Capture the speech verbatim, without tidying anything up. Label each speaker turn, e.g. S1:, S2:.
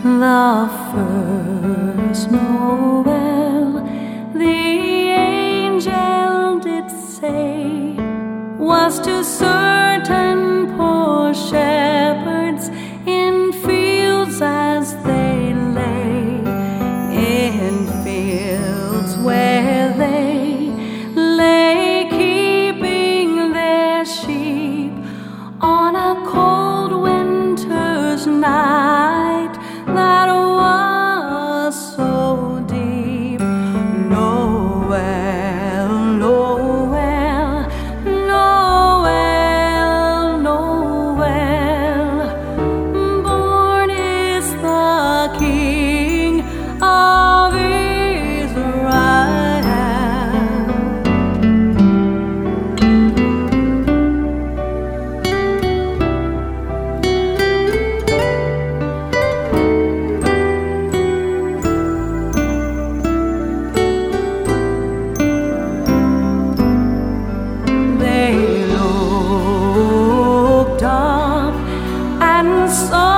S1: The first Noel, the angel did say, was to certain poor shepherds in fields as they lay, in fields where they lay keeping their sheep on a cold winter's night that was so deep. Noel, Noel, Noel, Noel, born is the King of Israel. They looked up and saw